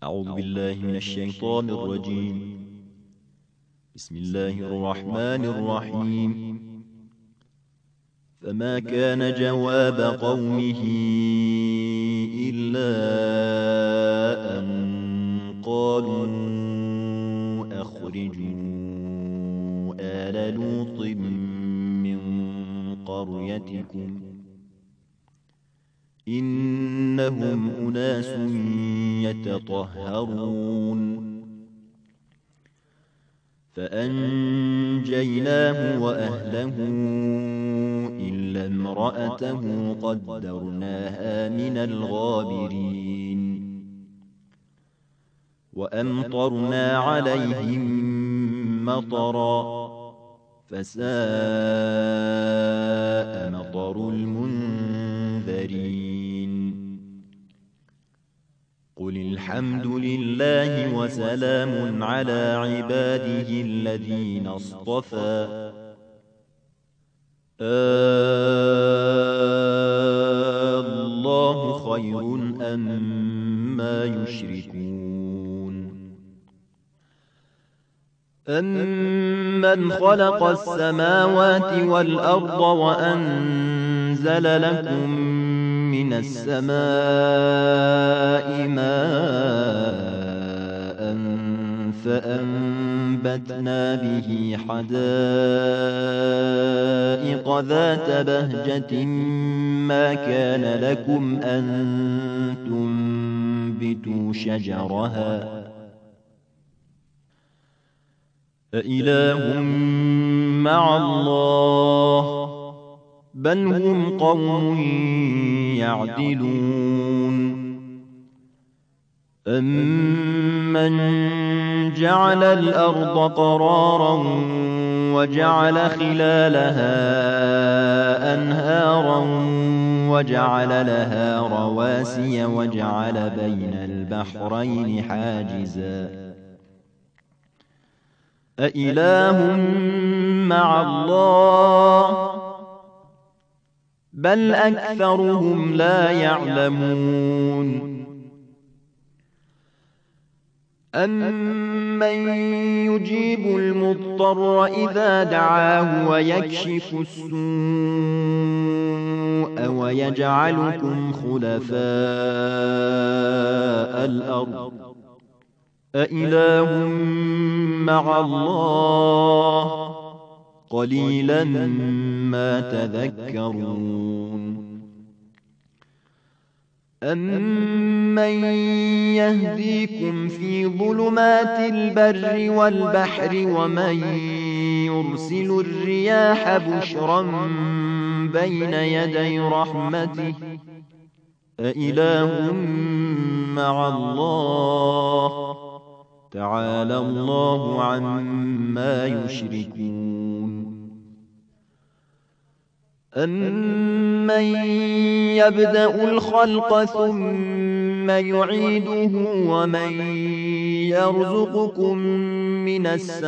أعوذ بالله من الشيطان الرجيم. بسم الله الرحمن الرحيم. فما كان جواب قومه إلا أن قالوا أخرجوا آل لوط من قريتكم إنهم أناس يتطهرون. فأنجيناه وأهله إلا امرأته قدرناها من الغابرين. وأمطرنا عليهم مطرا فساء مطر المنذرين. قل الحمد لله وسلام على عباده الذين اصطفى الله خير أما يشركون. أمن خلق السماوات والأرض وأنزل لكم من السماء ماء فأنبتنا به حدائق ذات بهجة ما كان لكم أن تنبتوا شجرها أإله مع الله بل هم قوم يعدلون. أمن جعل الأرض قرارا وجعل خلالها أنهارا وجعل لها رواسي وجعل بين البحرين حاجزا أإله مع الله بل أكثرهم لا يعلمون. أمن يجيب المضطر إذا دعاه ويكشف السوء ويجعلكم خلفاء الأرض أإله مع الله قليلا ما تذكرون. أمن يهديكم في ظلمات البر والبحر ومن يرسل الرياح بشرا بين يدي رحمته أإله مع الله تعالى الله عما يشركون. أمن يبدأ الخلق ثم يعيده ومن يرزقكم من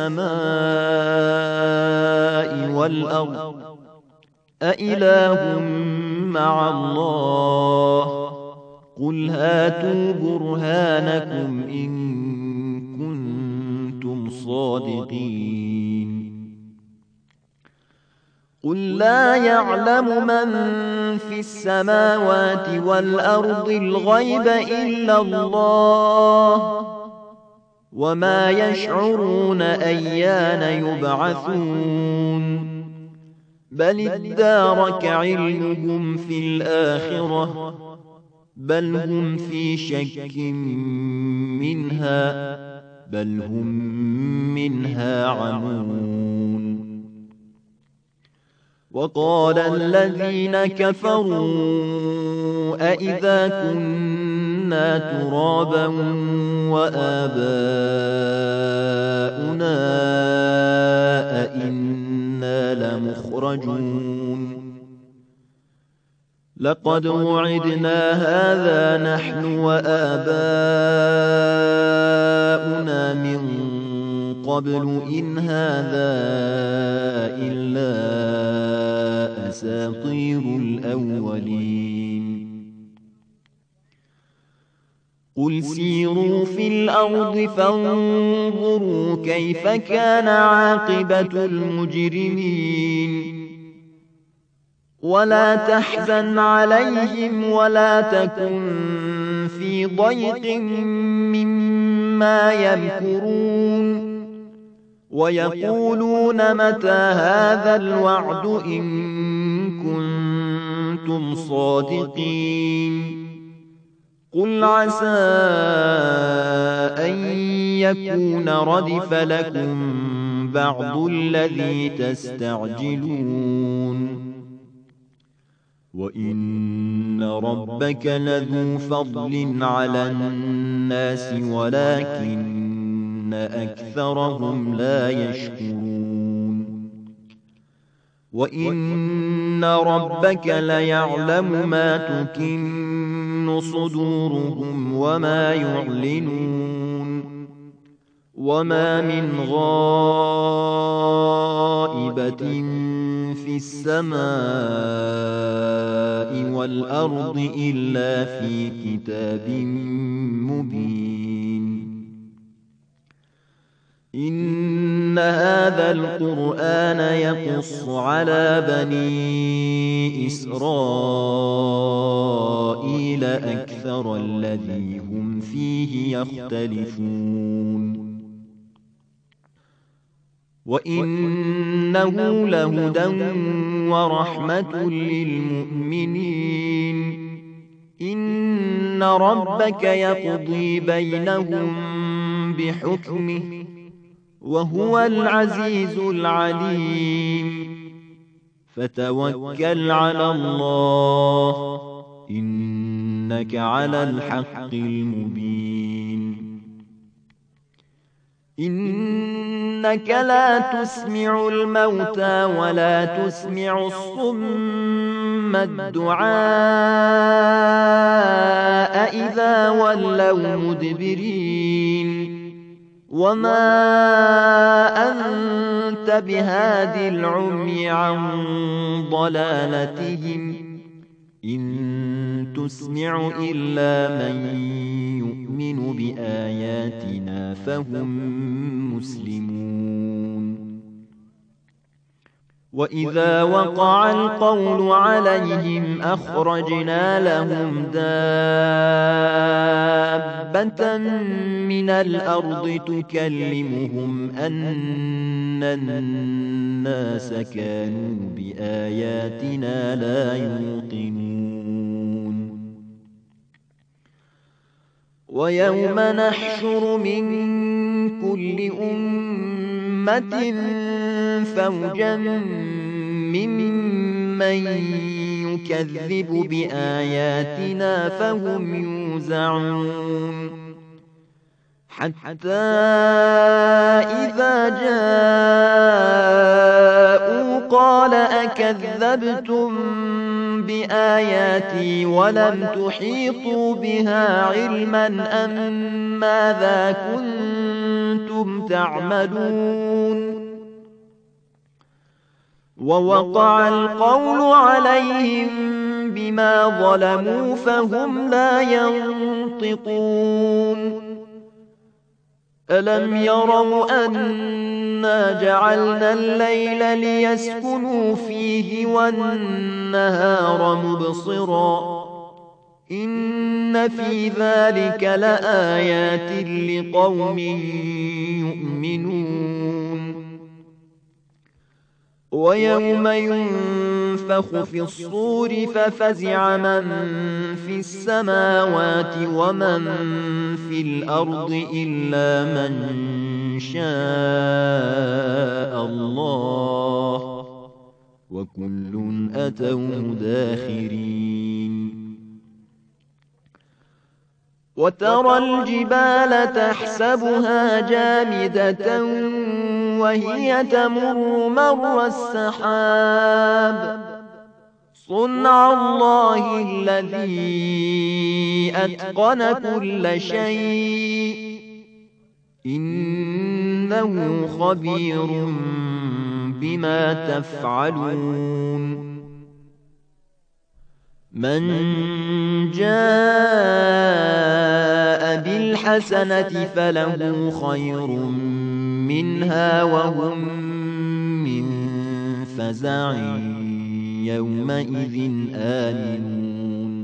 السماء والأرض أإله مع الله قل هاتوا برهانكم إن كنتم صادقين. قل لا يعلم من في السماوات والأرض الغيب إلا الله وما يشعرون أيان يبعثون بل ادارك علمهم في الآخرة بل هم في شك منها بل هم منها عمون. وقال الذين كفروا أئذا كنا ترابا وآباؤنا أئنا لمخرجون. لقد وعدنا هذا نحن وآباؤنا من قبل إن هذا إلا أساطير الأولين. قل سيروا في الأرض فانظروا كيف كان عاقبة المجرمين ولا تحزن عليهم ولا تكن في ضيق مما يمكرون ويقولون متى هذا الوعد إن كنتم صادقين قل عسى أن يكون ردف لكم بعض الذي تستعجلون وإن ربك لذو فضل على الناس ولكن أكثرهم لا يشكرون وإن ربك ليعلم ما تكن صدورهم وما يعلنون وما من غائبة في السماء والأرض إلا في كتاب مبين إن هذا القرآن يقص على بني إسرائيل أكثر الذي هم فيه يختلفون وإنه لهدى ورحمة للمؤمنين إن ربك يقضي بينهم بحكمه وهو العزيز العليم فتوكل على الله إنك على الحق المبين إنك لا تسمع الموتى ولا تسمع الصم الدعاء إذا ولوا مدبرين وما أنت بهاد العمي عن ضلالتهم إن تسمع إلا من يؤمن بآياتنا فهم مسلمون وإذا وقع القول عليهم أخرجنا لهم دابة من الأرض تكلمهم أن الناس كانوا بآياتنا لا يوقنون ويوم نحشر من كل أمة فوجا ممن يكذب بآياتنا فهم يوزعون حتى إذا جاءوا قال أكذبتم بآياتي ولم تحيطوا بها علما أم ماذا كنتم تعملون ووقع القول عليهم بما ظلموا فهم لا ينطقون ألم يروا أنا جعلنا الليل ليسكنوا فيه والنهار مبصرا إن في ذلك لآيات لقوم يؤمنون ويوم ينفخ في الصور ففزع من في السماوات ومن في الأرض إلا من شاء الله وكل أتوه داخرين وترى الجبال تحسبها جامدة وهي تمر مر السحاب صنع الله الذي أتقن كل شيء إنه خبير بما تفعلون من جاء الحسنة فله خير منها وهم من فزع يومئذ آمنون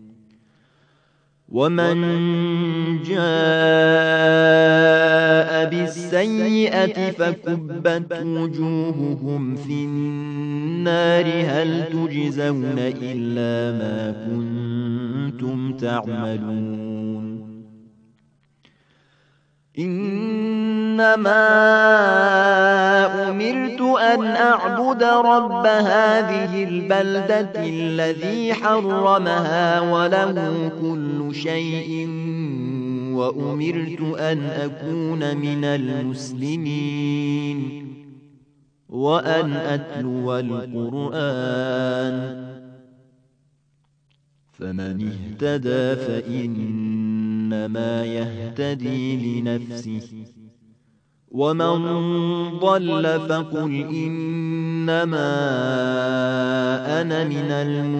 ومن جاء بالسيئة فكبت وجوههم في النار هل تجزون إلا ما كنتم تعملون إنما أمرت أن أعبد رب هذه البلدة الذي حرمها وله كل شيء وأمرت أن أكون من المسلمين وأن أتلو القرآن فمن اهتدى فإنما يهتدي لنفسه ومن ضل فقل إنما أنا من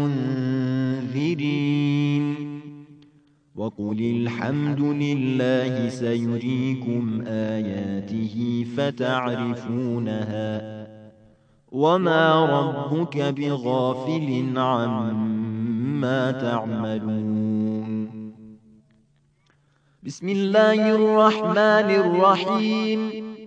المنذرين وقل الحمد لله سيريكم آياته فتعرفونها وما ربك بغافل عما تعملون بسم الله الرحمن الرحيم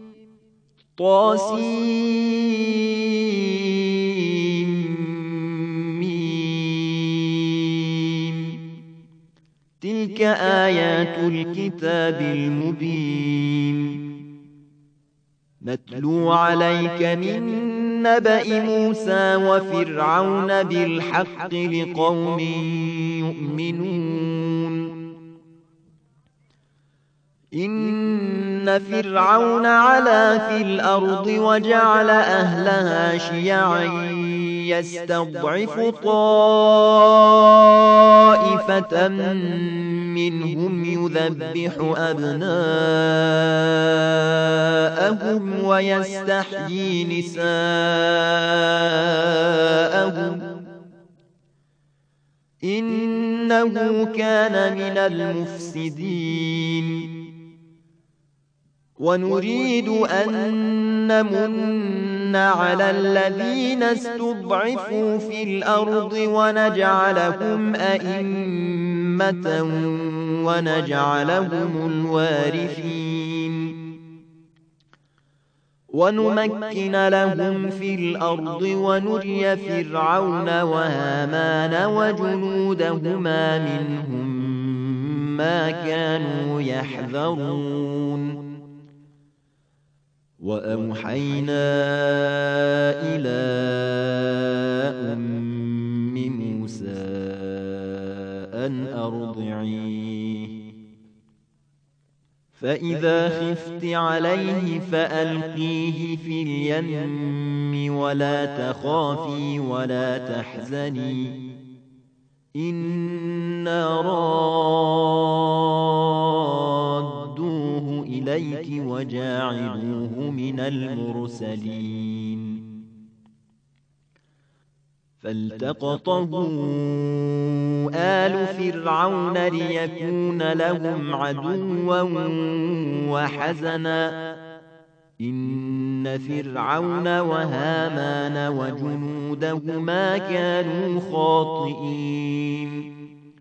طاسيم تلك آيات الكتاب المبين نتلو عليك من نبأ موسى وفرعون بالحق لقوم يؤمنون إن فرعون علا في الأرض وجعل أهلها شيعا يستضعف طائفة منهم يذبح أبناءهم ويستحيي نساءهم إنه كان من المفسدين ونريد أن نمن على الذين استضعفوا في الأرض ونجعلهم أئمة ونجعلهم الوارثين ونمكن لهم في الأرض ونري فرعون وهامان وجنودهما منهم ما كانوا يحذرون وأوحينا إلى أم موسى أن أرضعيه فإذا خفت عليه فألقيه في اليم ولا تخافي ولا تحزني إنا رادوه إليك وجاعلوه من المرسلين فالتقطه آل فرعون ليكون لهم عدوا وحزنا إن فرعون وهامان وجنودهما كانوا خاطئين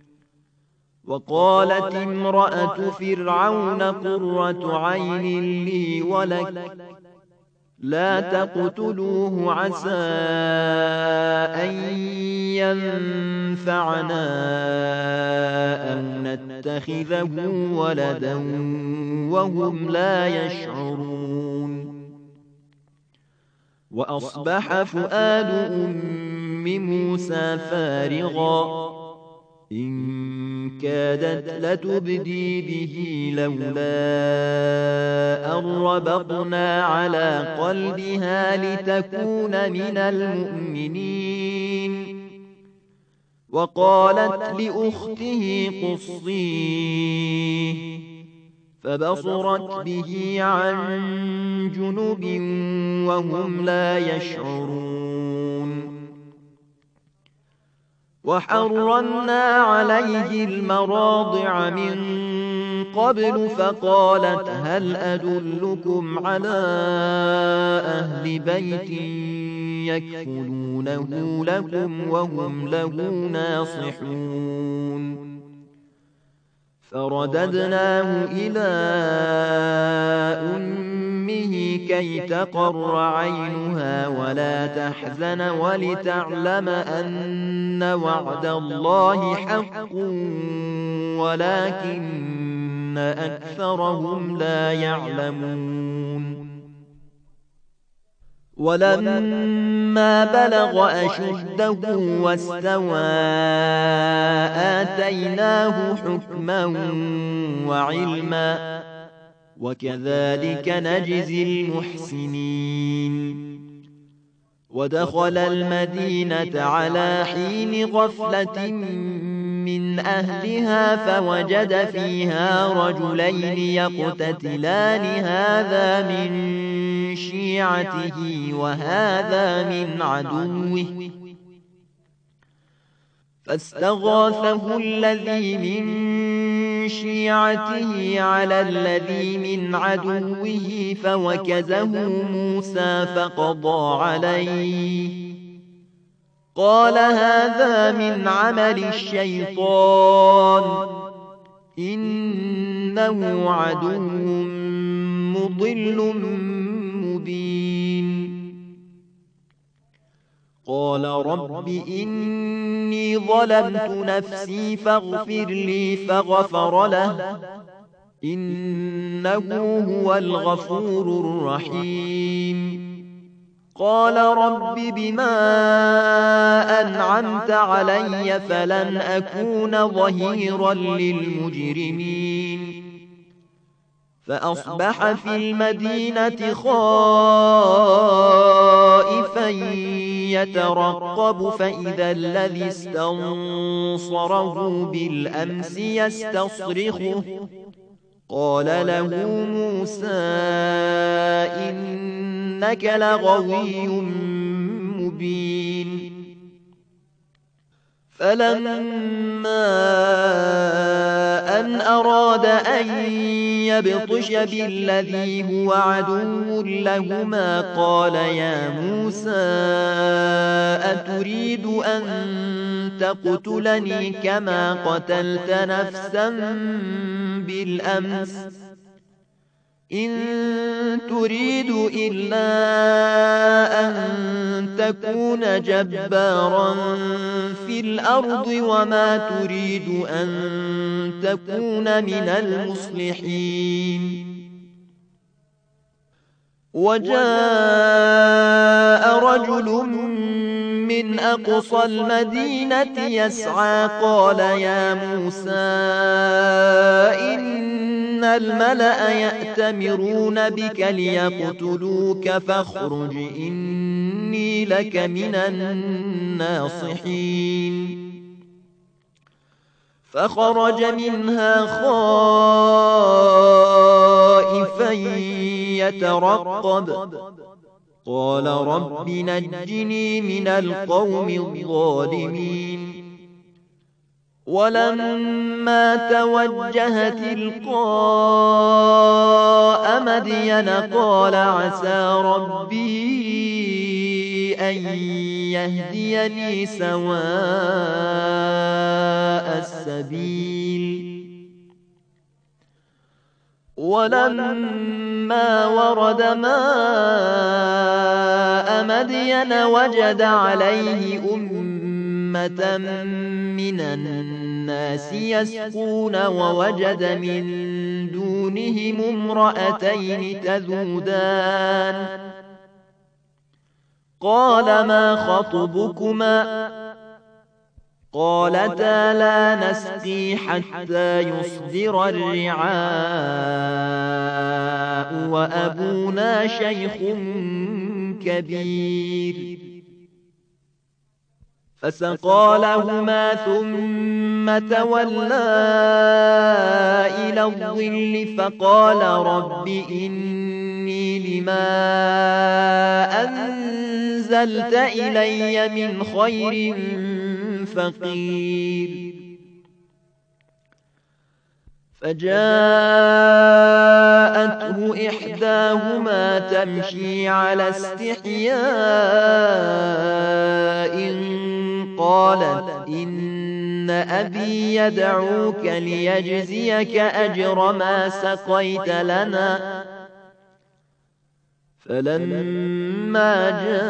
وقالت امرأة فرعون قرة عين لي ولك لا تقتلوه عسى أن ينفعنا أو نتخذه ولدا وهم لا يشعرون وأصبح فؤاد أم موسى فارغا إن كادت لتبدي به لولا أن ربطنا على قلبها لتكون من المؤمنين وقالت لأخته قصيه فبصرت به عن جنب وهم لا يشعرون وحرمنا عليه المراضع من قبل فقالت هل أدلكم على أهل بيت يكفلونه لكم وهم له ناصحون فرددناه إلى أمه كي تقر عينها ولا تحزن ولتعلم أن وعد الله حق ولكن أكثرهم لا يعلمون ولما بلغ أشده واستوى آتيناه حكما وعلما وكذلك نجزي المحسنين ودخل المدينة على حين غفلة من أهلها فوجد فيها رجلين يقتتلان هذا من شيعته وهذا من عدوه فاستغاثه الذي من شيعته على الذي من عدوه فوكزه موسى فقضى عليه قال هذا من عمل الشيطان إنه عدو مضل مبين قال رب إني ظلمت نفسي فاغفر لي فغفر له إنه هو الغفور الرحيم قال رب بما أنعمت علي فلن أكون ظهيرا للمجرمين فأصبح في المدينة خائفا يترقب فإذا الذي استنصره بالأمس يستصرخه قال له موسى إنك لغوي مبين فلما أن أراد أن يبطش بالذي هو عدو لهما قال يا موسى أتريد أن تقتلني كما قتلت نفسا بالأمس إن تريد إلا أن تكون جبارا في الأرض وما تريد أن تكون من المصلحين وجاء رجل من أقصى المدينة يسعى قال يا موسى إن الملأ يأتمرون بك ليقتلوك فاخرج إني لك من الناصحين فخرج منها خائفا يترقب قال رب نجني من القوم الظالمين ولما توجه تلقاء مدين قال عسى ربي أن يهديني سواء السبيل ولما ورد ماء مدين وجد عليه أمة من الناس يسقون ووجد من دونهم امرأتين تذودان قال ما خطبكما قالتا لا نسقي حتى يصدر الرعاء وأبونا شيخ كبير فسقى لهما ثم تولى إلى الظل فقال رب إني لما أنزلت إلي من خير فقير فجاءته إحداهما تمشي على استحياء قالت إن أبي يدعوك ليجزيك أجر ما سقيت لنا. فلما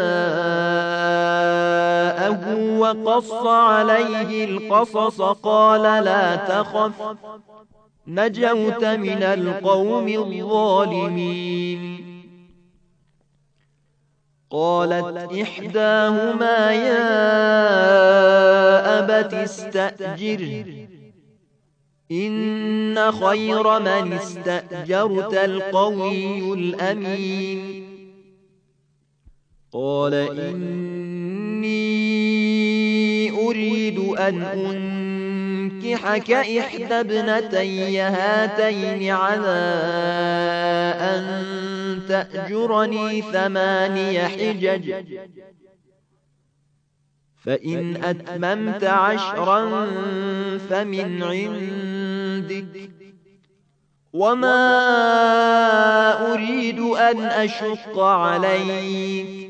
جاءه وقص عليه القصص قال لا تخف نجوت من القوم الظالمين. قالت إحداهما يا أبت استأجره إن خير من استأجرت القوي الأمين. قال إني أريد أن أنكحك إحدى ابنتي هاتين على أن تأجرني 8 حجج فإن أتممت 10 فمن عندك وما أريد أن أشق عليك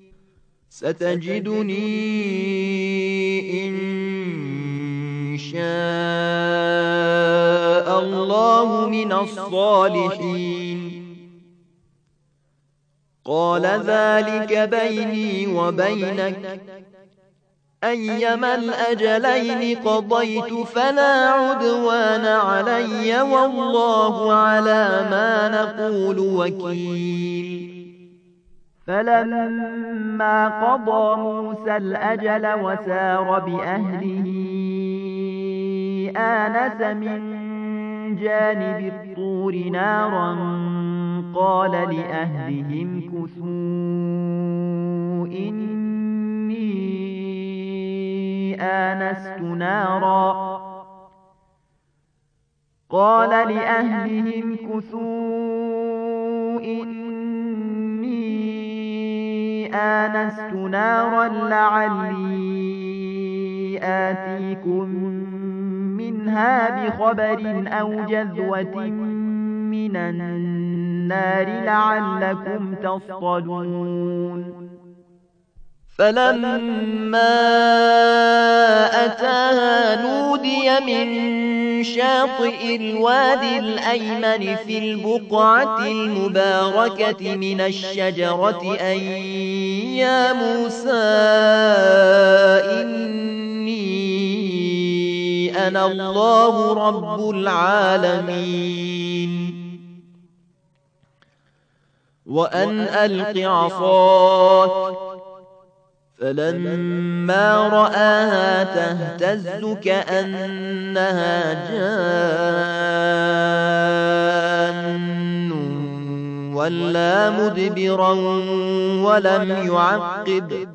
ستجدني إن شاء الله من الصالحين. قال ذلك بيني وبينك أيما الأجلين قضيت فلا عدوان علي والله على ما نقول وكيل. فلما قضى موسى الأجل وسار بأهله آنس من جانب الطور نارا قال لأهلهم كثوا إني آنست نارا لعلي آتيكم منها بخبر أو جذوة من النار لعلكم تصطلون. فلما أتاها نودي من شاطئ الوادي الأيمن في البقعة المباركة من الشجرة أن يا موسى إني أنا الله رب العالمين وأن ألق عصاك. فلما رآها تهتز كأنها جان ولا مدبرا ولم يعقب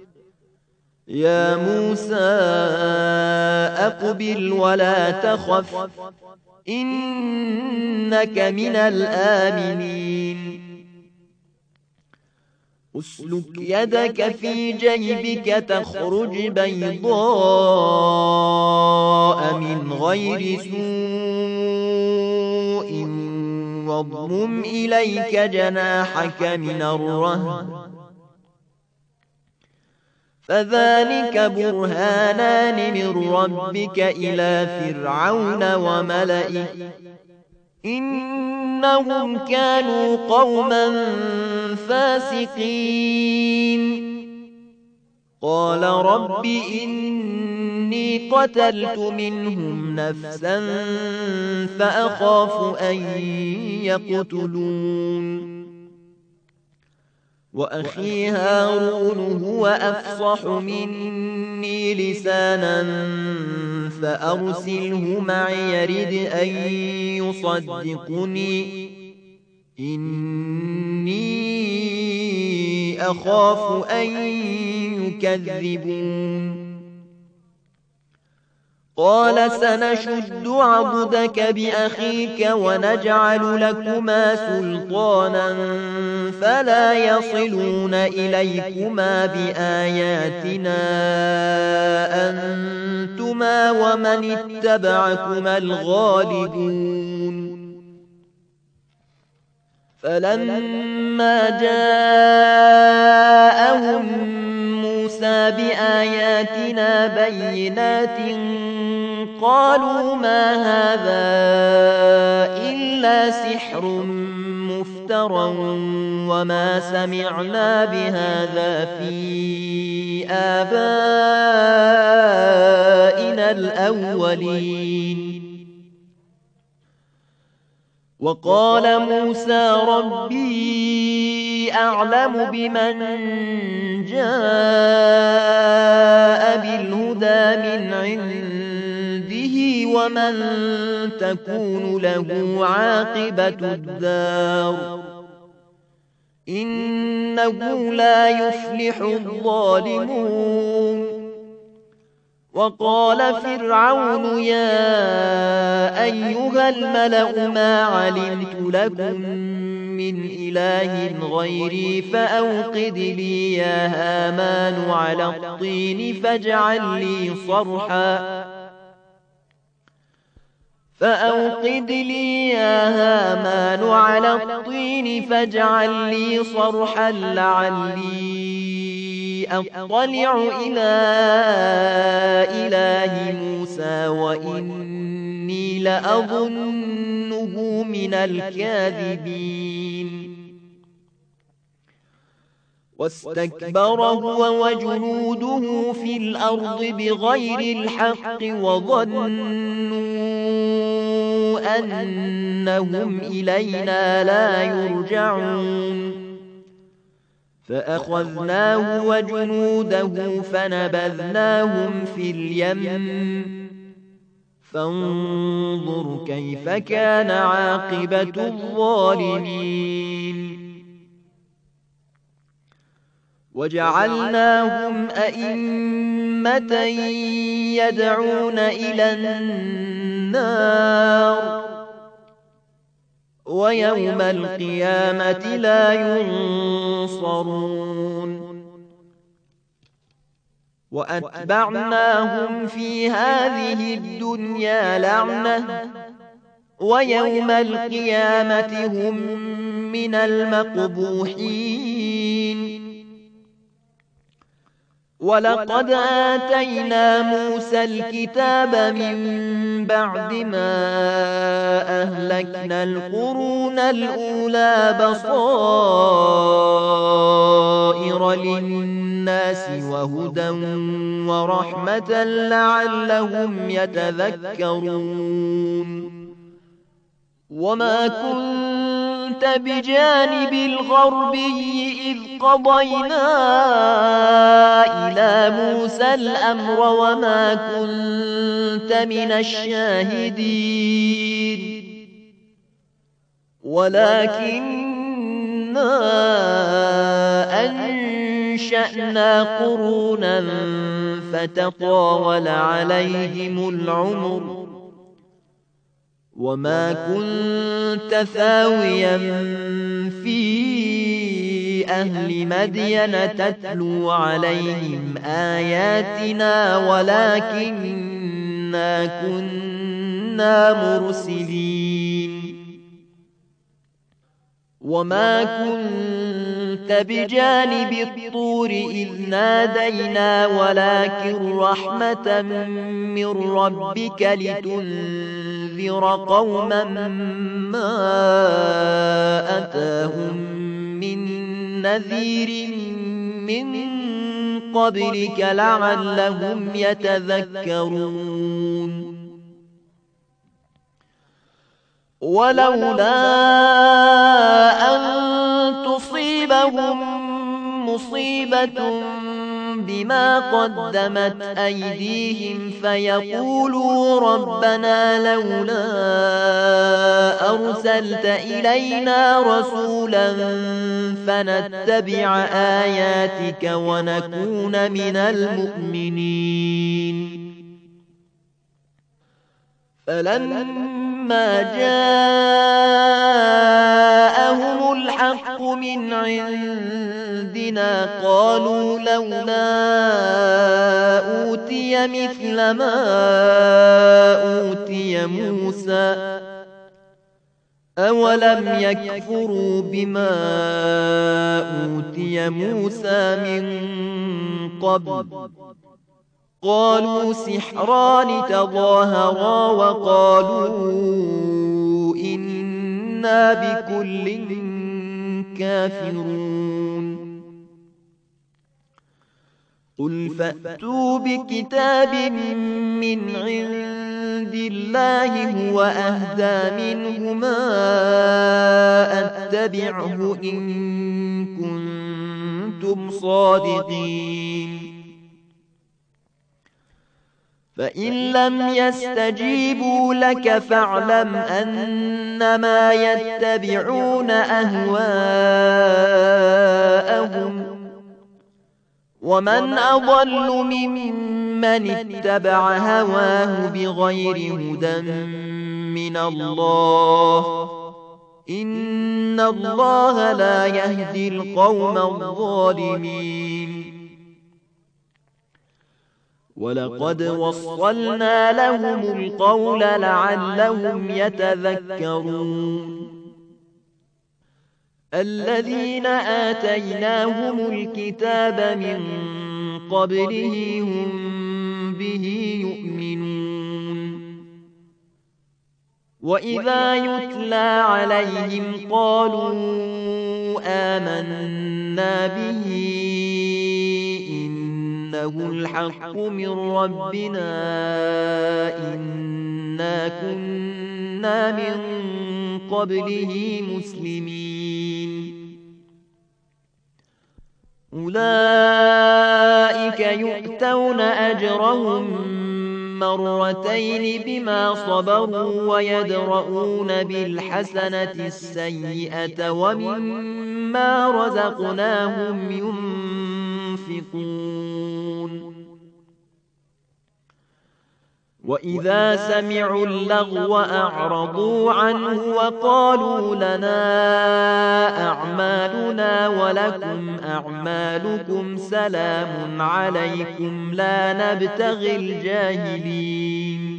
يا موسى أقبل ولا تخف إنك من الآمنين. أسلك يدك في جيبك تخرج بيضاء من غير سوء واضمم إليك جناحك من الرهب فذلك برهانان من ربك إلى فرعون وملئه إنهم كانوا قوما فاسقين. قال رب إني قتلت منهم نفسا فأخاف أن يقتلون وأخي هارون هو أفصح مني لسانا فأرسله معي يرد أن يصدقني إني أخاف أن يكذبون. قال سنشد عضدك بأخيك ونجعل لكما سلطانا فلا يصلون إليكما بآياتنا أنتما ومن اتبعكما الغالبون فلما جاءهم موسى بآياتنا بينات قالوا ما هذا إلا سحر مفترى وما سمعنا بهذا في آبائنا الأولين وقال موسى ربي أعلم بمن جاء بالهدى من عنده ومن تكون له عاقبة الدار إنه لا يفلح الظالمون وقال فرعون يا أيها الملأ ما علمت لكم من إله غيري فأوقد لي يا هامان على الطين فاجعل لي صرحا لعلي أطلع إلى إله موسى وإني لأظنه من الكاذبين واستكبر هو وجنوده في الأرض بغير الحق وظنوا أنهم إلينا لا يرجعون فأخذناه وجنوده فنبذناهم في اليم فانظر كيف كان عاقبة الظالمين وجعلناهم أئمة يدعون إلى النار ويوم القيامة لا ينصرون وأتبعناهم في هذه الدنيا لعنة ويوم القيامة هم من المقبوحين ولقد آتينا موسى الكتاب من بعد ما أهلكنا القرون الأولى بصائر للناس وهدى ورحمة لعلهم يتذكرون وما كنت بجانب الغربي إذ قضينا إلى موسى الأمر وما كنت من الشاهدين ولكننا أنشأنا قرونا فتطاول عليهم العمر وما كنت ثاويا في أهل مدين تتلو عليهم آياتنا ولكننا كنا مرسلين وما كنت بجانب الطور إذ نادينا ولكن رحمة من ربك لتنذر قوما ما أتاهم من نذير من قبلك لعلهم يتذكرون ولولا أن تصيبهم مصيبة بما قدمت أيديهم فيقولوا ربنا لولا أرسلت إلينا رسولا فنتبع آياتك ونكون من المؤمنين فلما جاءهم الحق من عندنا قالوا لولا أوتي مثل ما أوتي موسى أولم يكفروا بما أوتي موسى من قبل قالوا سحران تظاهرا وقالوا إنا بكل كافرون قل فأتوا بكتاب من عند الله هو أهدى منهما أتبعه إن كنتم صادقين فإن لم يستجيبوا لك فاعلم أنما يتبعون أهواءهم ومن أضل ممن اتبع هواه بغير هدى من الله إن الله لا يهدي القوم الظالمين ولقد وصلنا لهم القول لعلهم يتذكرون الذين آتيناهم الكتاب من قبله هم به يؤمنون وإذا يتلى عليهم قالوا آمنا به إنه الحق من ربنا إنا كنا من قبله مسلمين أولئك يؤتون أجرهم مرتين بما صبروا ويدرؤون بالحسنة السيئة ومما رزقناهم ينفقون وإذا سمعوا اللغو أعرضوا عنه وقالوا لنا أعمالنا ولكم أعمالكم سلام عليكم لا نبتغي الجاهلين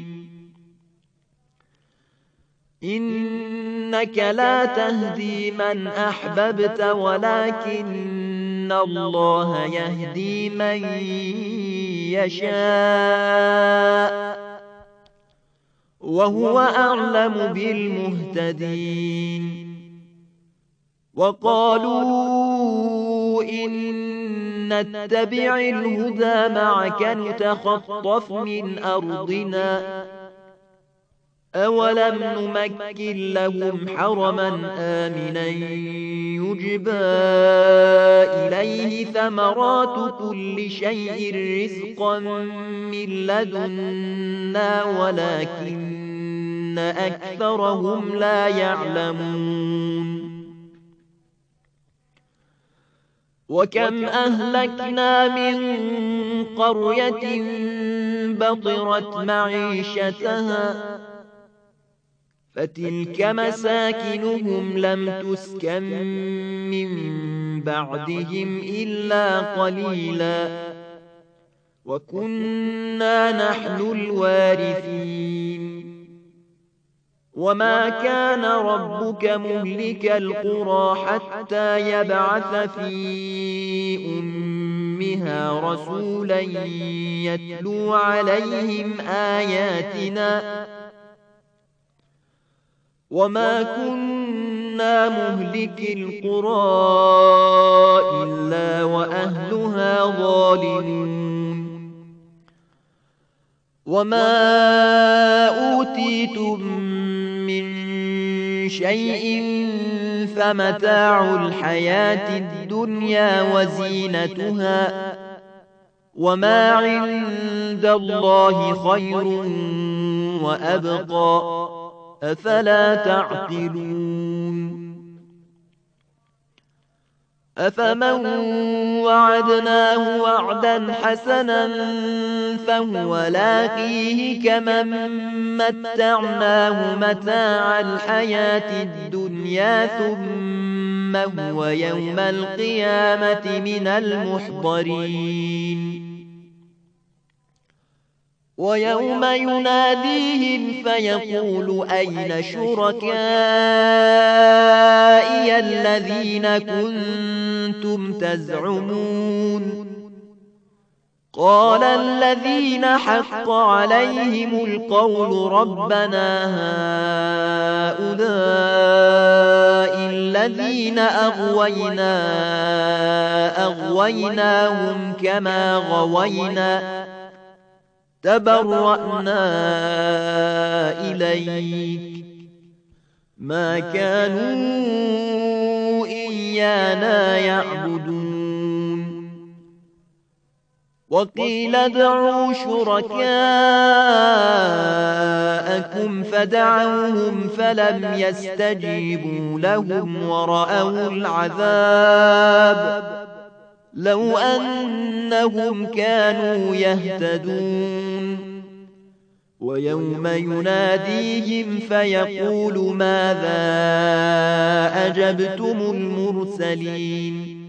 إنك لا تهدي من أحببت ولكن الله يهدي من يشاء وهو أعلم بالمهتدين وقالوا إن نتبع الهدى معك نتخطف من أرضنا أولم نمكن لهم حرما آمنا يجبى إليه ثمرات كل شيء رزقا من لدنا ولكن أكثرهم لا يعلمون وكم أهلكنا من قرية بطرت معيشتها فتلك مساكنهم لم تسكن من بعدهم إلا قليلا وكنا نحن الوارثين وما كان ربك مهلك القرى حتى يبعث في أمها رسولا يتلو عليهم آياتنا وما كنا مهلك القرى إلا وأهلها ظالمون وما أوتيتم من شيء فمتاع الحياة الدنيا وزينتها وما عند الله خير وأبقى أفلا تعقلون أفمن وعدناه وعدا حسنا فهو لاقيه كمن متعناه متاع الحياة الدنيا ثم هو يوم القيامة من المحضرين ويوم يناديهم فيقول أين شركائي الذين كنتم تزعمون قال الذين حق عليهم القول ربنا هؤلاء الذين أغويناهم كما غوينا تبرأنا إليك ما كانوا إيانا يعبدون وقيل ادعوا شركاءكم فدعوهم فلم يستجيبوا لهم ورأوا العذاب لو أنهم كانوا يهتدون ويوم يناديهم فيقول ماذا أجبتم المرسلين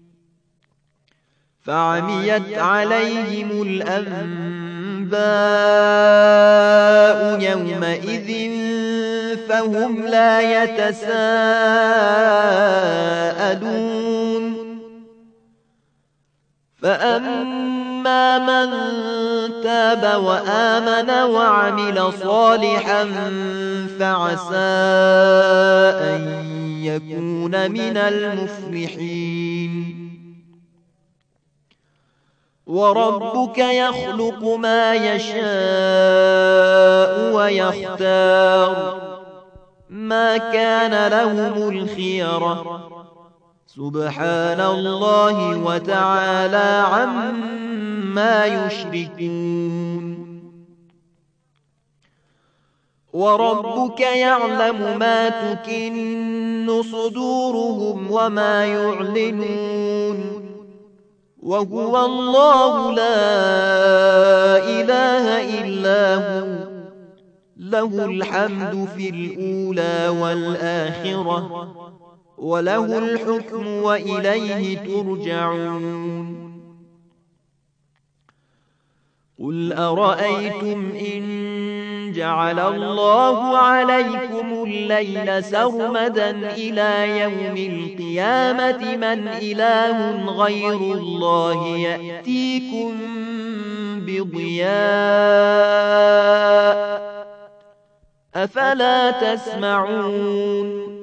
فعميت عليهم الأنباء يومئذ فهم لا يتساءلون فأما من تاب وآمن وعمل صالحا فعسى أن يكون من المفلحين وربك يخلق ما يشاء ويختار ما كان لهم الخيرة سبحان الله وتعالى عما يشركون وربك يعلم ما تكن صدورهم وما يعلنون وهو الله لا إله إلا هو له الحمد في الأولى والآخرة وله الحكم وإليه ترجعون قل أرأيتم إن جعل الله عليكم الليل سرمدا إلى يوم القيامة من إله غير الله يأتيكم بضياء أفلا تسمعون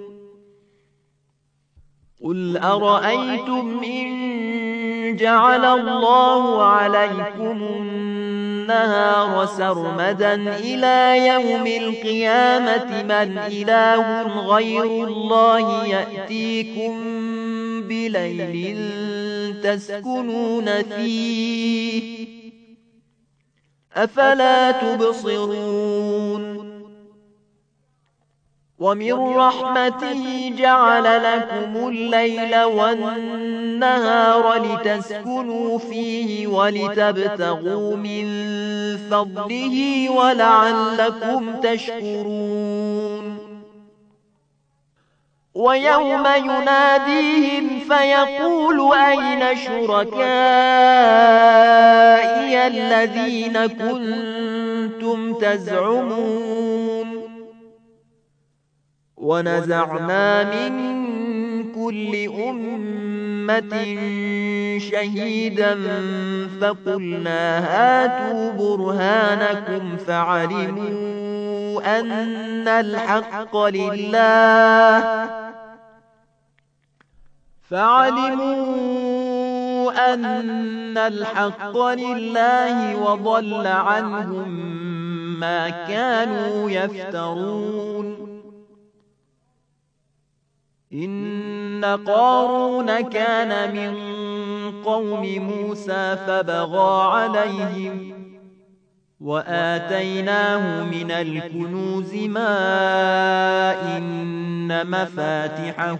قل أرأيتم إن جعل الله عليكم النهار سرمدا إلى يوم القيامة من إله غير الله يأتيكم بليل تسكنون فيه أفلا تبصرون ومن رحمته جعل لكم الليل والنهار لتسكنوا فيه ولتبتغوا من فضله ولعلكم تشكرون ويوم يناديهم فيقول أين شركائي الذين كنتم تزعمون ونزعنا من كل أمة شهيدا فقلنا هاتوا برهانكم فعلموا أن الحق لله وضل عنهم ما كانوا يفترون إن قارون كان من قوم موسى فبغى عليهم وآتيناه من الكنوز ما إن إن مفاتحه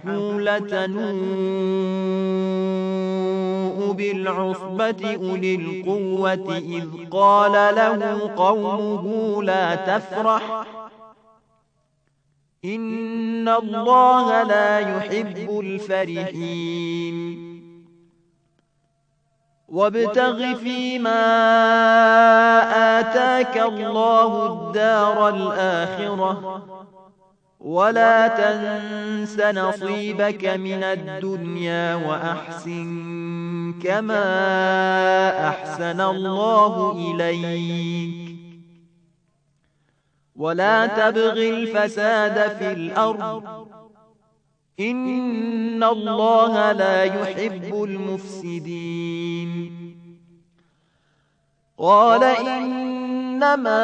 لتنوء بالعصبة أولي القوة إذ قال له قومه لا تفرح إن الله لا يحب الفرحين وابتغ فيما آتاك الله الدار الآخرة ولا تنس نصيبك من الدنيا وأحسن كما أحسن الله إليك ولا تبغ الفساد في الأرض إن الله لا يحب المفسدين قال إنما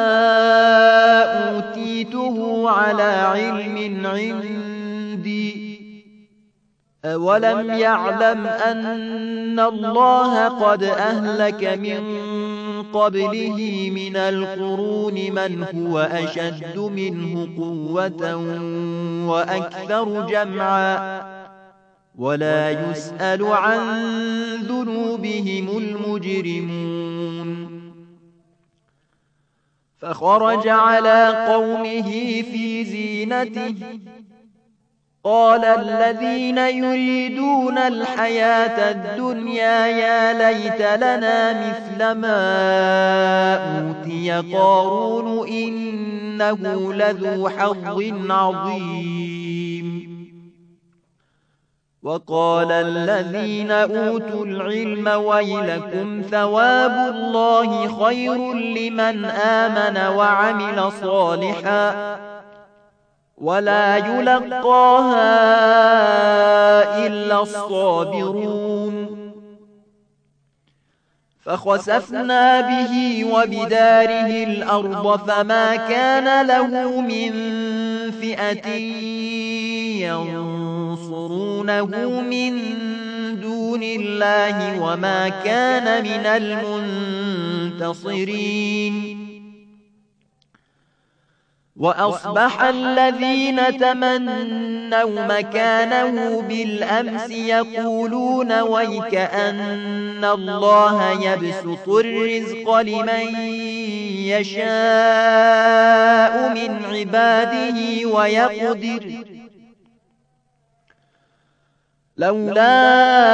أوتيته على علم عندي أولم يعلم أن الله قد أهلك من قبله من القرون من هو أشد منه قوة وأكثر جمعا ولا يسأل عن ذنوبهم المجرمون فخرج على قومه في زينته قال الذين يريدون الحياة الدنيا يا ليت لنا مثل ما أوتي قارون إنه لذو حظ عظيم وقال الذين أوتوا العلم ويلكم ثواب الله خير لمن آمن وعمل صالحا ولا يلقاها إلا الصابرون فخسفنا به وبداره الأرض فما كان له من فئة ينصرونه من دون الله وما كان من المنتصرين وأصبح الذين تمنوا مكانه بالأمس يقولون ويكأن الله يبسط الرزق لمن يشاء من عباده ويقدر لولا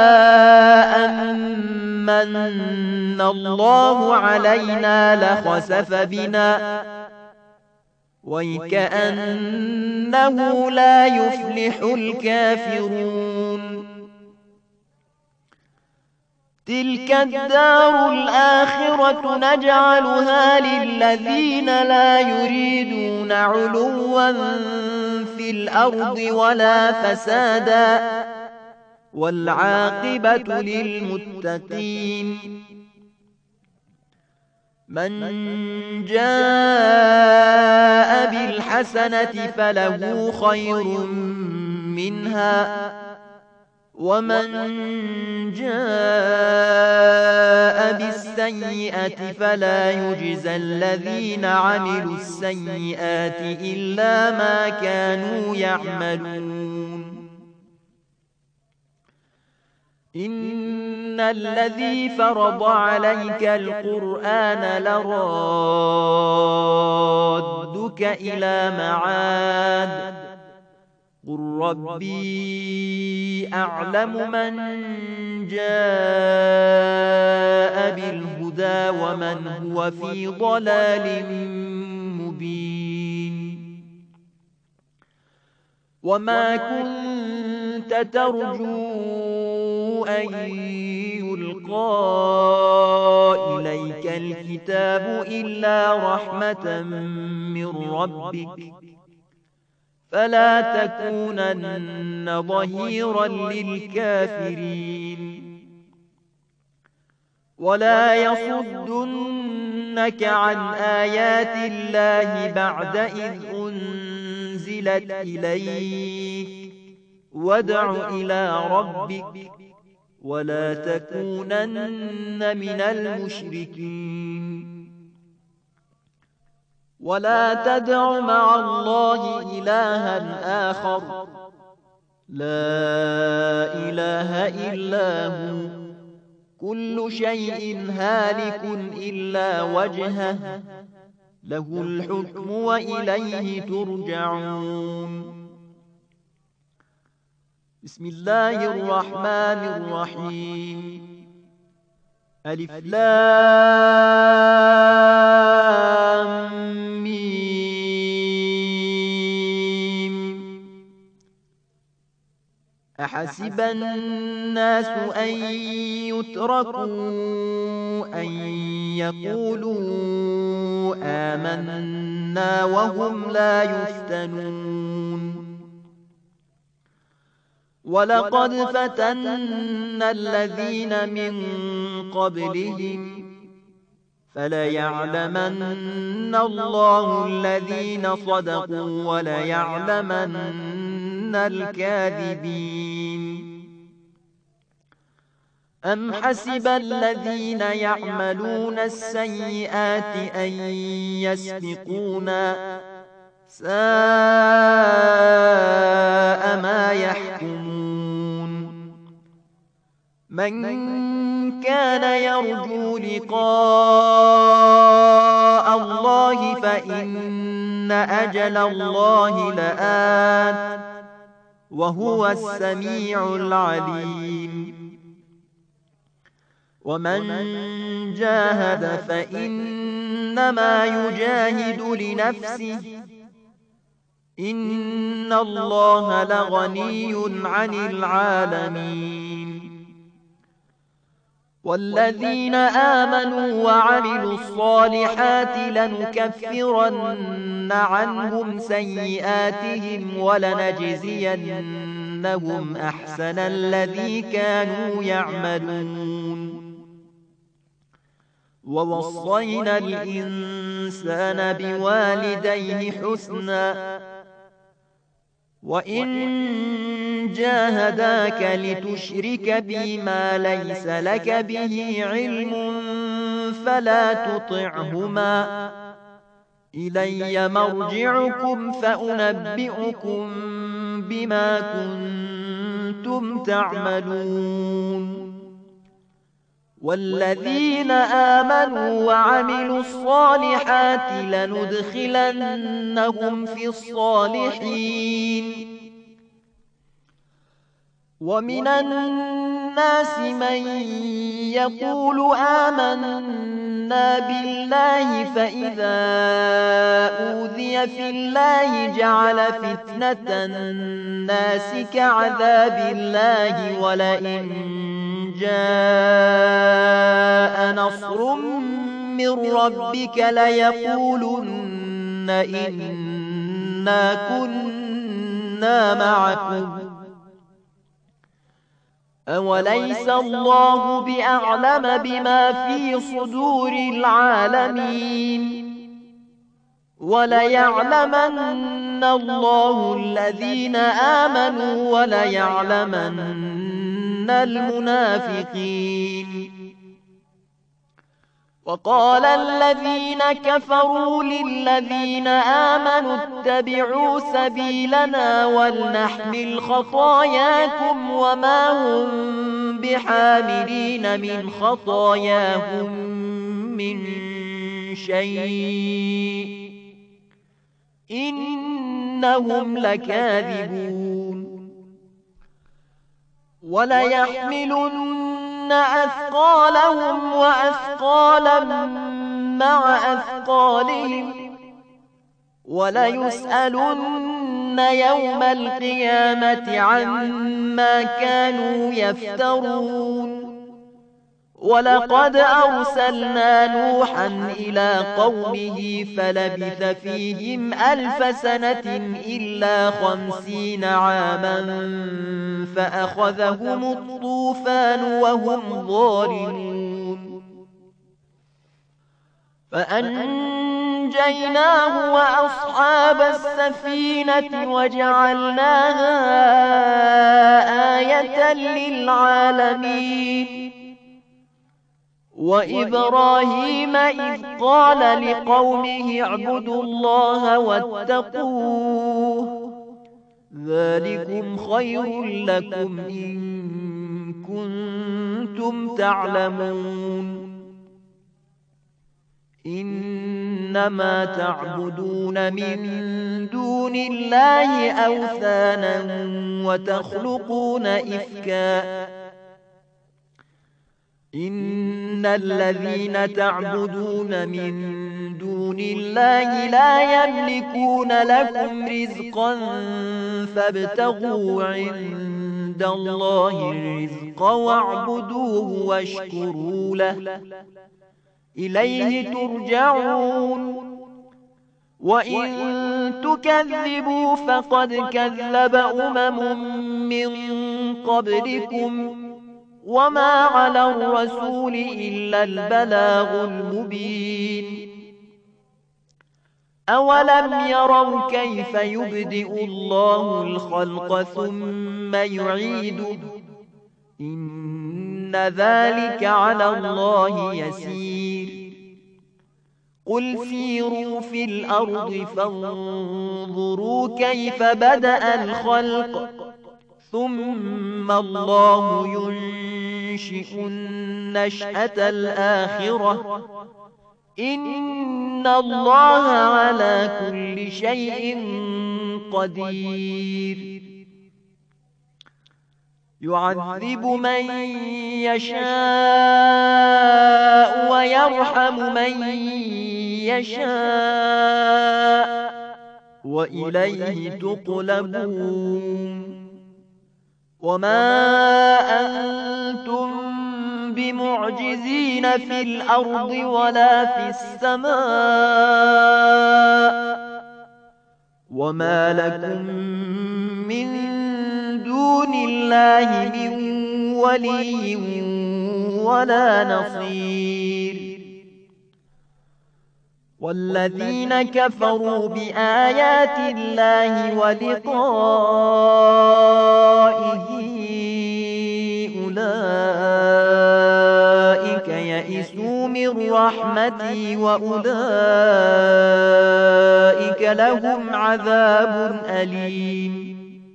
أن من الله علينا لخسف بنا ويكأنه لا يفلح الكافرون تلك الدار الآخرة نجعلها للذين لا يريدون علوا في الأرض ولا فسادا والعاقبة للمتقين من جاء بالحسنة فله خير منها ومن جاء بالسيئة فلا يجزى الذين عملوا السيئات إلا ما كانوا يعملون إن الذي فرض عليك القرآن لرادك إلى معاد قل ربي أعلم من جاء بالهدى ومن هو في ضلال مبين وما كنت ترجو أن يلقى إليك الكتاب إلا رحمة من ربك فلا تكونن ظهيرا للكافرين ولا يصدنك عن آيات الله بعد إذ أنزلت إليك وادع إلى ربك ولا تكونن من المشركين ولا تدع مع الله إلها آخر لا إله إلا هو كل شيء هالك إلا وجهه له الحكم وإليه ترجعون. بسم الله الرحمن الرحيم. ألف لام ميم. أحسب الناس أن يتركوا أن يقولوا آمنا وهم لا يفتنون. ولقد فتنا الذين من قبلهم فليعلمن الله الذين صدقوا وليعلمن الكاذبين. أم حسب الذين يعملون السيئات أن يسبقونا ساء ما يحكمون. من كان يرجو لقاء الله فإن أجل الله لآت وهو السميع العليم. ومن جاهد فإنما يجاهد لنفسه إن الله لغني عن العالمين. والذين آمنوا وعملوا الصالحات لنكفرن عنهم سيئاتهم ولنجزينهم أحسن الذي كانوا يعملون. ووصينا الإنسان بوالديه حسنا وإن جاهداك لتشرك بي ما ليس لك به علم فلا تطعهما إلي مرجعكم فأنبئكم بما كنتم تعملون. والذين آمنوا وعملوا الصالحات لندخلنهم في الصالحين. ومن الناس من يقول آمنا بالله فإذا أوذي في الله جعل فتنة الناس كعذاب الله ولئن جاء نصر من ربك ليقولن إنا كنا معكم أوليس الله بأعلم بما في صدور العالمين. وليعلمن الله الذين آمنوا وليعلمن المنافقين. وقال الذين كفروا للذين آمنوا اتبعوا سبيلنا ولنحمل خطاياكم وما هم بحاملين من خطاياهم من شيء إنهم لكاذبون. وليحملن أثقالهم وأثقالا مع أثقالهم وليسألن يوم القيامة عما كانوا يفترون. ولقد أرسلنا نوحا إلى قومه فلبث فيهم 1000 سنة إلا 50 عاما فأخذهم الطوفان وهم ظالمون. فأنجيناه وأصحاب السفينة وجعلناها آية للعالمين. وإبراهيم إذ قال لقومه اعبدوا الله واتقوه ذلكم خير لكم إن كنتم تعلمون إنما تعبدون من دون الله أوثانا وتخلقون إفكا إن الذين تعبدون من دون الله لا يملكون لكم رزقا فابتغوا عند الله الرزق واعبدوه واشكروا له إليه ترجعون وإن تكذبوا فقد كذب من قبلكم وما على الرسول إلا البلاغ المبين أولم يروا كيف يبدئ الله الخلق ثم يعيده إن ذلك على الله يسير قل سيروا في الأرض فانظروا كيف بدأ الخلق ثم الله ينشئ النشأة الآخرة إن الله على كل شيء قدير يعذب من يشاء ويرحم من يشاء وإليه تقلبون وما أنتم بمعجزين في الأرض ولا في السماء وما لكم من دون الله من ولي ولا نصير والذين كفروا بآيات الله ولقائه أولئك يئسوا من رحمتي وأولئك لهم عذاب أليم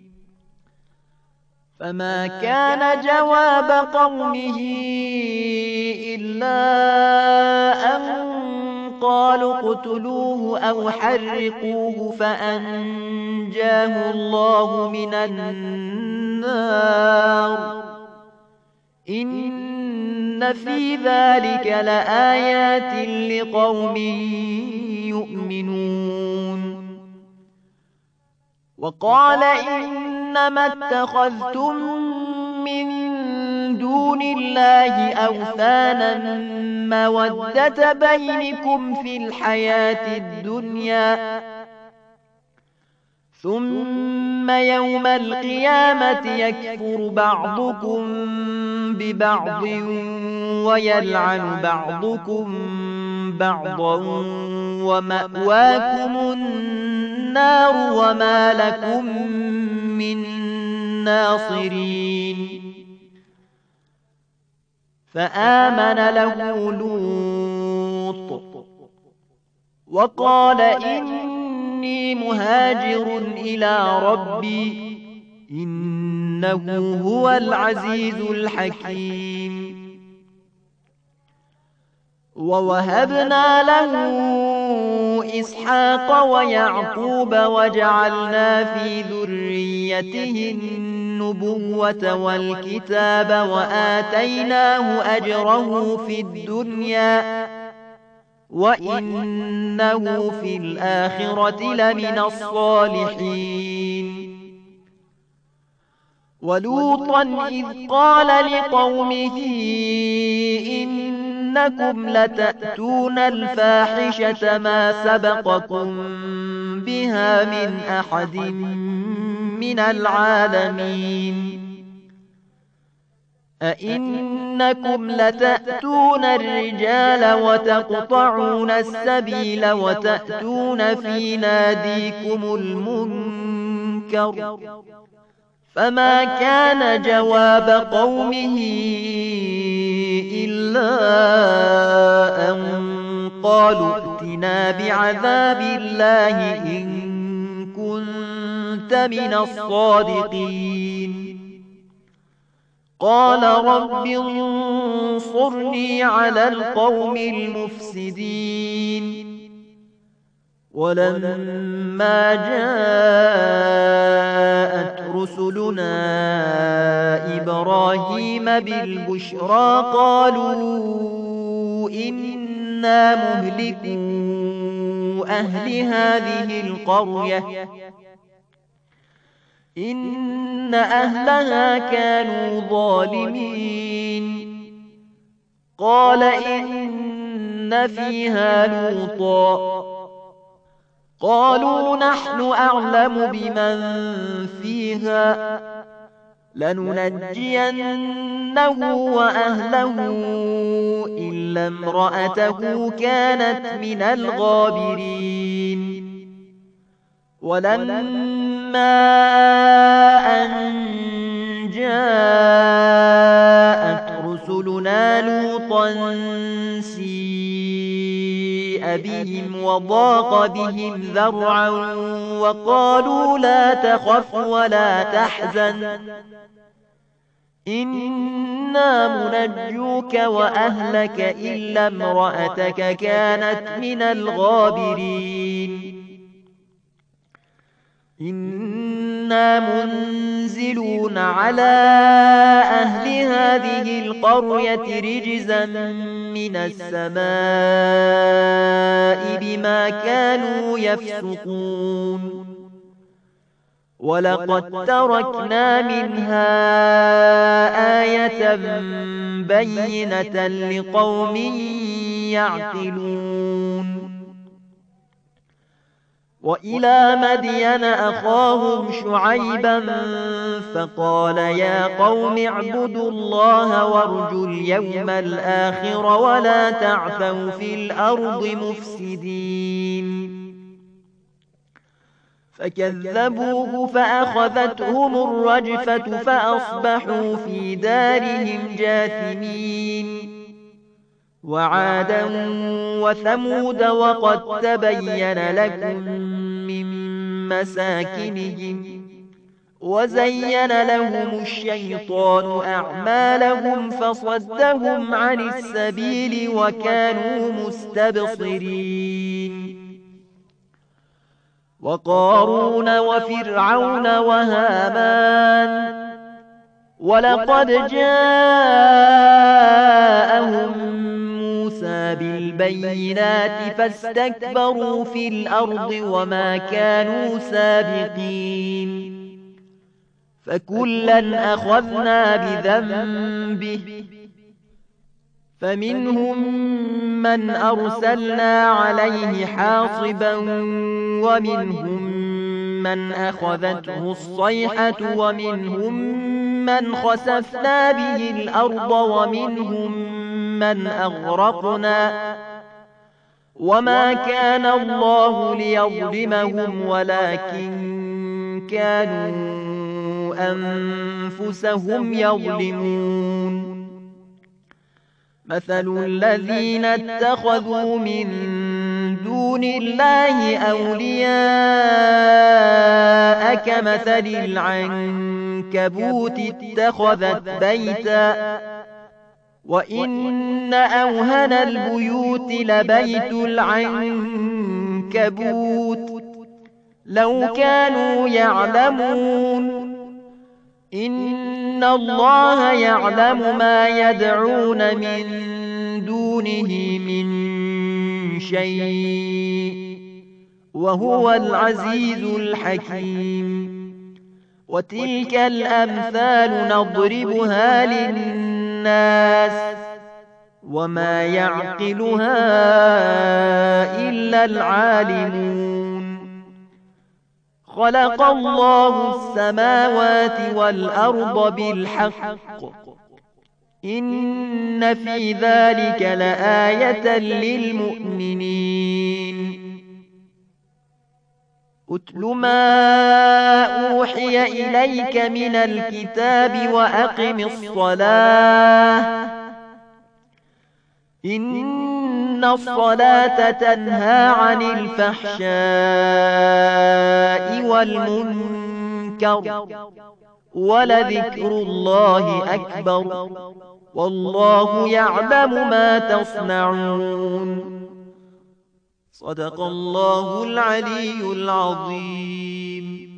فما كان جواب قومه إلا أن قالوا اقتلوه أو حرقوه فأنجاه الله من النار إن في ذلك لآيات لقوم يؤمنون وقال إنما اتخذتم من دون الله أوثانا مودة بينكم في الحياة الدنيا ثم يوم القيامة يكفر بعضكم ببعض ويلعن بعضكم بعضا ومأواكم النار وما لكم من ناصرين فآمن له لوط وقال إني مهاجر إلى ربي إنه هو العزيز الحكيم ووهبنا له إسحاق ويعقوب وجعلنا في ذريته النبوة والكتاب وآتيناه أجره في الدنيا وإنه في الآخرة لمن الصالحين ولوطا إذ قال لقومه إنكم لتأتون الفاحشة ما سبقكم بها من أحد من العالمين أئنكم لتأتون الرجال وتقطعون السبيل وتأتون في ناديكم المنكر فما كان جواب قومه إلا أن قالوا ائتنا بعذاب الله إن كنت كنت من الصادقين قال رب انصرني على القوم المفسدين ولما جاءت رسلنا إبراهيم بالبشرى قالوا إنا مهلكو أهل هذه القرية إن أهلها كانوا ظالمين قال إن فيها لوطا قالوا نحن أعلم بمن فيها لننجينه وأهله إلا امرأته كانت من الغابرين ولما أن جاءت رسلنا لوطا سيء بهم وضاق بهم ذرعا وقالوا لا تخف ولا تحزن إنا منجوك وأهلك إلا امرأتك كانت من الغابرين إنا منزلون على أهل هذه القرية رجزا من السماء بما كانوا يفسقون ولقد تركنا منها آية بينة لقوم يعقلون وإلى مدين أخاهم شعيبا فقال يا قوم اعبدوا الله وارجوا اليوم الآخر ولا تعثوا في الأرض مفسدين فكذبوه فأخذتهم الرجفة فأصبحوا في دارهم جاثمين وعادا وثمود وقد تبين لكم من مساكنهم وزين لهم الشيطان أعمالهم فصدهم عن السبيل وكانوا مستبصرين وقارون وفرعون وهامان ولقد جاءهم موسى بالبينات فاستكبروا في الأرض وما كانوا سابقين فكلا أخذنا بذنبه فمنهم من أرسلنا عليه حاصبا ومنهم من أخذته الصيحة ومنهم من خسفنا به الأرض ومنهم من أغرقنا وما كان الله ليظلمهم ولكن كانوا أنفسهم يظلمون مثل الذين اتخذوا من دون الله أولياء كمثل العنكبوت اتخذت بيتا وإن أوهن البيوت لبيت العنكبوت لو كانوا يعلمون إن الله يعلم ما يدعون من دونه من شيء وهو العزيز الحكيم وتلك الأمثال نضربها للناس وما يعقلها إلا العالمون خلق الله السماوات والأرض بالحق إن في ذلك لآية للمؤمنين أتل ما أوحي إليك من الكتاب وأقم الصلاة إن إن الصلاة تنهى عن الفحشاء والمنكر ولذكر الله أكبر والله يعلم ما تصنعون. صدق الله العلي العظيم.